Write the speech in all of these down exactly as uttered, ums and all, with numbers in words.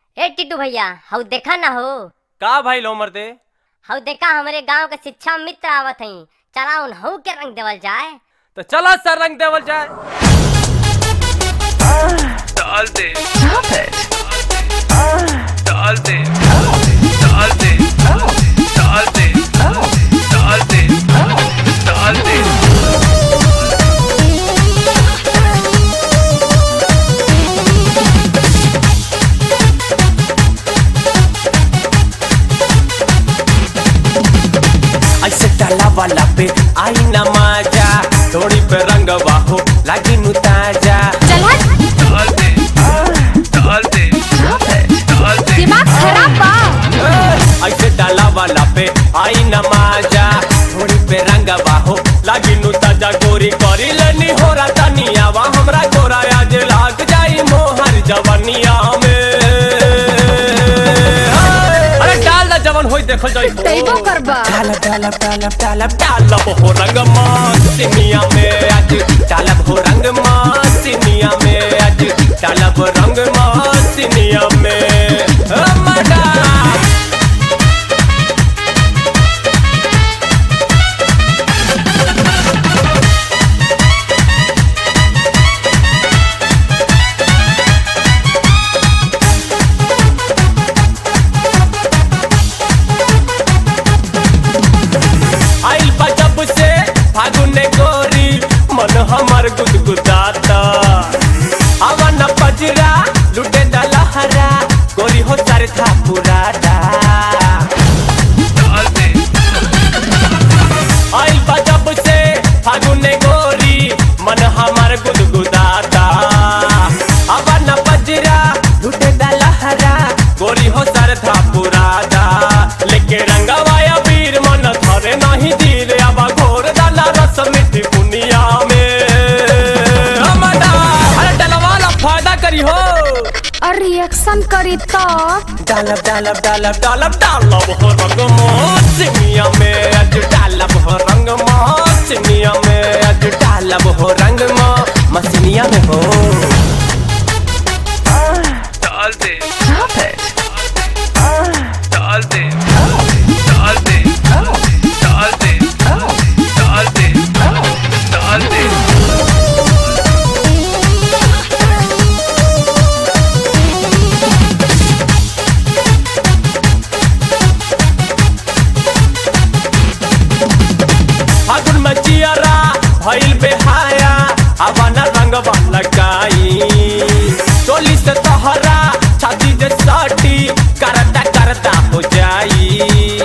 ए टिटू भैया हऊ देखा ना हो। का भाई लो मर्दे? हऊ देखा हमरे गांव के शिक्षा मित्र आवत हई, चला उन हऊ के रंग देवल जाए। तो चला सर रंग देवल जाए। डाल दे डाल दे डाल दे डाल दे डाल दे डाल दे डाल दे ऐसे डाला वाला पे आई ना मजा, थोड़ी पे रंग बाहो लागी नु ताजा। चला डाल दे डाल दे डाल दे दिमाग खराब बा। ऐसे डाला वाला पे आई ना मजा, थोड़ी पे रंग बाहो लागी नु ताजा। गोरी करी लेनी हो रहा तनिया वा हमरा गोरा आज लाग जाई मोहर जवानिया में। अरे डाल दा जवान होई देखल जाई तैबो करबा। डालब डालब डालब डालब डालब हो रंग मस्तिनिया में आज, डालब हो रंग मस्तिनिया में आज, डालब रंग मस्तिनिया में मडा। आइल बा जब से फागुन गोरी मन हमर गुदगुदाता। आवा न पजरा लुटे दलहरा गोरी हो सर था पुरादा। आइल बा जब से फागुन गोरी मन हमर गुदगुदाता। आवा न पजरा लुटे दलहरा गोरी हो सर था पुरादा। लेके रंगवाया वीर मन धरे नहीं धीरे, अब घोर डाला रस मिट्टी पुनिया में मडा। अरे डलवाला फायदा करी हो और रिएक्शन करी तो डालब डालब डालब डालब डालब हो रंग मौसमिया में आज, डालब हो रंग मौसमिया में आज, डालब हो रंग मौसमिया में हो। डाल दे डाल दे डाल दे डाल दे डाल दे डाल दे। फागुन में जियरा भइल बेहाया, आवाना रंगवा लगाई। टोली से तोहरा छाती जे साटी करता करता हो जाई।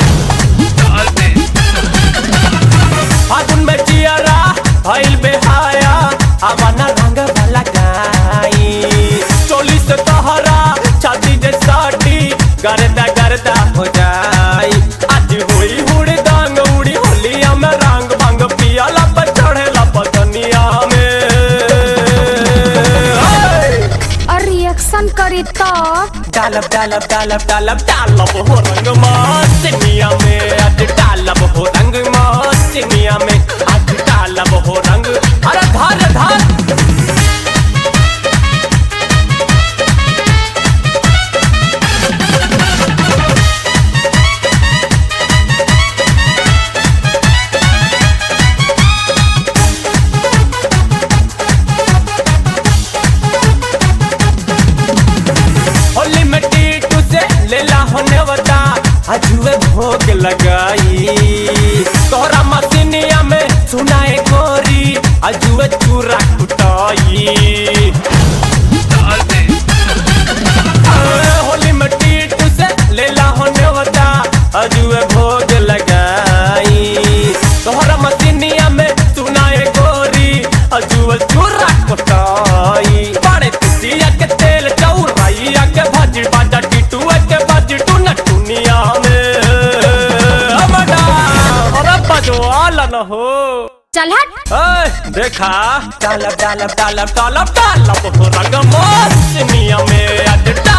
फागुन में जियरा भइल बेहाया, आवाना रंगवा लगाई। टोली से तोहरा छाती जे साटी करता करता हो जाई। आज हुई हुड़ी दांग उड़ी होलिया में रंग भंग पियाला पर चढ़ेला पतनिया में। और रिएक्शन करी तो डालब डालब डालब डालब डालब हो रंग मस्तिनिया में आज, डालब हो रंग मस्तिनिया में आज, डालब हो रंग। अरे धार धार होली में टीटू से लेला होने वता अजुए भोग लगाई। तोहरा मसीनिया में सुनाए गोरी अजुए चूरा कुटाई। होली में टीटू से लेला होने वता अजुए भोग लगाई। तोहरा मसीनिया में सुनाए गोरी अजुए चूरा कुटाई। बड़े तिसिया के तेल चौराइया के भाजी बाजा टीटू के भाजी टू न दुनिया में मडा। अरे बजवाला न हो चल हट। ए देखा डालब डालब डालब डालब डालब हो रंग मौसमिया में आज।